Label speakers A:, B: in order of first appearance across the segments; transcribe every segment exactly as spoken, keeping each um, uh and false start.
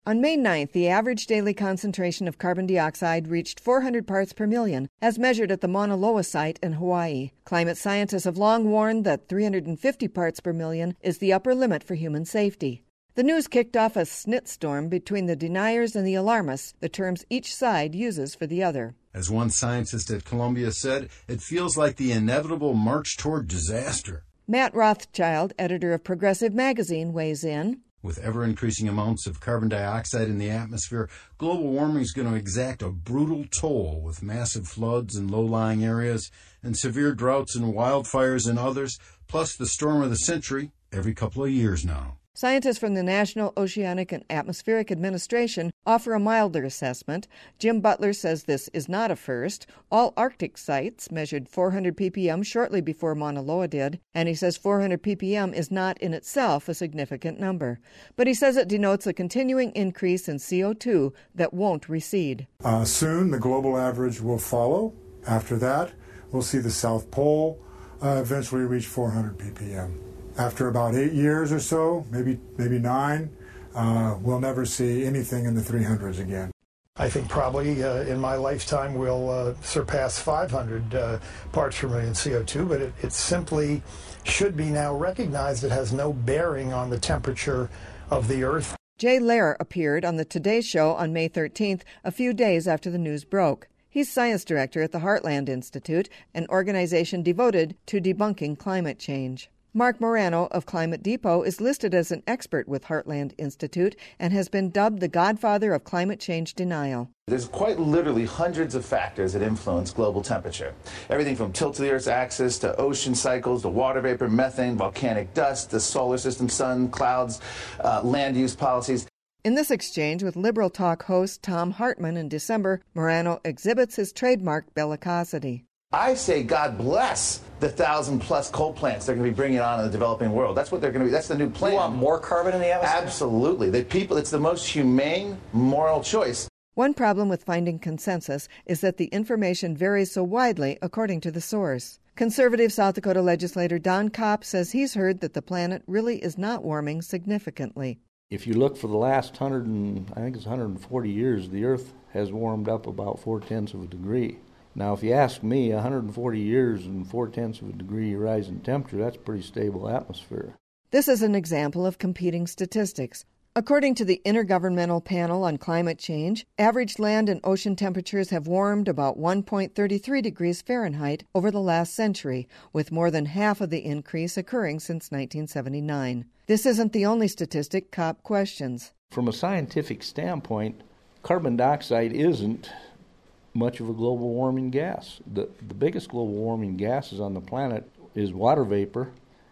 A: On May ninth, the average daily concentration of carbon dioxide reached four hundred parts per million, as measured at the Mauna Loa site in Hawaii. Climate scientists have long warned that three hundred fifty parts per million is the upper limit for human safety. The news kicked off a snitstorm between the deniers and the alarmists, the terms each side uses for the other.
B: As one scientist at Columbia said, it feels like the inevitable march toward disaster.
A: Matt Rothschild, editor of Progressive Magazine, weighs in.
B: With ever-increasing amounts of carbon dioxide in the atmosphere, global warming is going to exact a brutal toll with massive floods in low-lying areas and severe droughts and wildfires in others, plus the storm of the century every couple of years now.
A: Scientists from the National Oceanic and Atmospheric Administration offer a milder assessment. Jim Butler says this is not a first. All Arctic sites measured four hundred p p m shortly before Mauna Loa did, and he says four hundred p p m is not in itself a significant number. But he says it denotes a continuing increase in C O two that won't recede.
C: Uh, soon the global average will follow. After that, we'll see the South Pole uh, eventually reach four hundred p p m. After about eight years or so, maybe maybe nine, uh, we'll never see anything in the three hundreds again.
D: I think probably uh, in my lifetime we'll uh, surpass five hundred uh, parts per million C O two, but it, it simply should be now recognized it has no bearing on the temperature of the Earth.
A: Jay Lehr appeared on the Today Show on May thirteenth, a few days after the news broke. He's science director at the Heartland Institute, an organization devoted to debunking climate change. Mark Morano of Climate Depot is listed as an expert with Heartland Institute and has been dubbed the godfather of climate change denial.
E: There's quite literally hundreds of factors that influence global temperature. Everything from tilt to the Earth's axis to ocean cycles to water vapor, methane, volcanic dust, the solar system, sun, clouds, uh, land use policies.
A: In this exchange with Liberal Talk host Tom Hartman in December, Morano exhibits his trademark bellicosity.
E: I say God bless the thousand plus coal plants they're going to be bringing on in the developing world. That's what they're going to be. That's the new plan.
F: You want more carbon in the atmosphere?
E: Absolutely. The people, it's the most humane, moral choice.
A: One problem with finding consensus is that the information varies so widely according to the source. Conservative South Dakota legislator Don Kopp says he's heard that the planet really is not warming significantly.
G: If you look for the last hundred and I think it's one hundred forty years, the Earth has warmed up about four tenths of a degree. Now, if you ask me, one hundred forty years and four tenths of a degree rise in temperature, that's a pretty stable atmosphere.
A: This is an example of competing statistics. According to the Intergovernmental Panel on Climate Change, average land and ocean temperatures have warmed about one point three three degrees Fahrenheit over the last century, with more than half of the increase occurring since nineteen seventy-nine. This isn't the only statistic Kopp questions.
G: From a scientific standpoint, carbon dioxide isn't much of a global warming gas. The the biggest global warming gases on the planet is water vapor,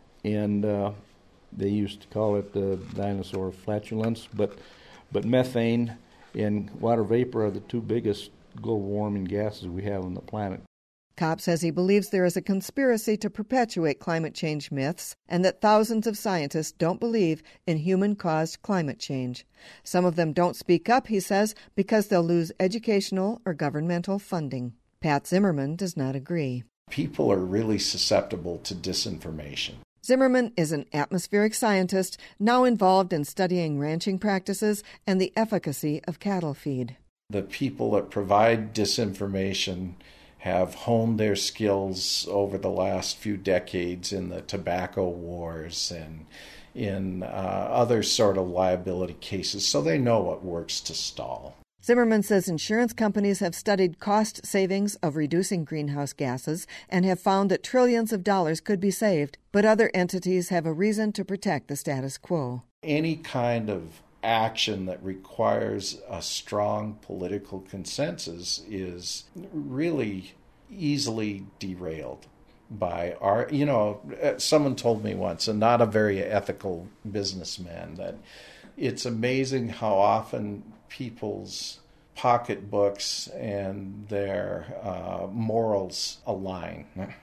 G: and uh, they used to call it the dinosaur flatulence, but but methane and water vapor are the two biggest global warming gases we have on the planet.
A: Kopp says he believes there is a conspiracy to perpetuate climate change myths and that thousands of scientists don't believe in human-caused climate change. Some of them don't speak up, he says, because they'll lose educational or governmental funding. Pat Zimmerman does not agree.
H: People are really susceptible to disinformation.
A: Zimmerman is an atmospheric scientist now involved in studying ranching practices and the efficacy of cattle feed.
H: The people that provide disinformation have honed their skills over the last few decades in the tobacco wars and in uh, other sort of liability cases, so they know what works to stall.
A: Zimmerman says insurance companies have studied cost savings of reducing greenhouse gases and have found that trillions of dollars could be saved, but other entities have a reason to protect the status quo.
H: Any kind of action that requires a strong political consensus is really easily derailed by our, you know, someone told me once, and not a very ethical businessman, that it's amazing how often people's pocketbooks and their uh, morals align.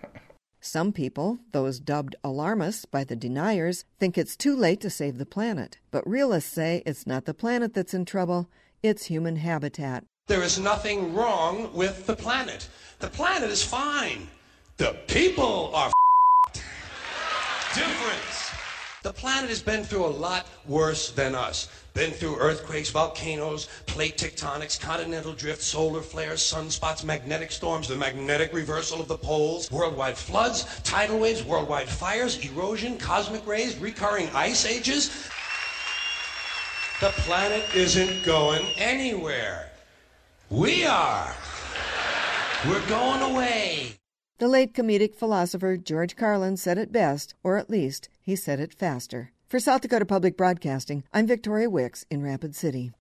A: Some people, those dubbed alarmists by the deniers, think it's too late to save the planet. But realists say it's not the planet that's in trouble, it's human habitat.
I: There is nothing wrong with the planet. The planet is fine. The people are f***ed. Difference. The planet has been through a lot worse than us. Been through earthquakes, volcanoes, plate tectonics, continental drift, solar flares, sunspots, magnetic storms, the magnetic reversal of the poles, worldwide floods, tidal waves, worldwide fires, erosion, cosmic rays, recurring ice ages. The planet isn't going anywhere. We are. We're going away.
A: The late comedic philosopher George Carlin said it best, or at least he said it faster. For South Dakota Public Broadcasting, I'm Victoria Wicks in Rapid City.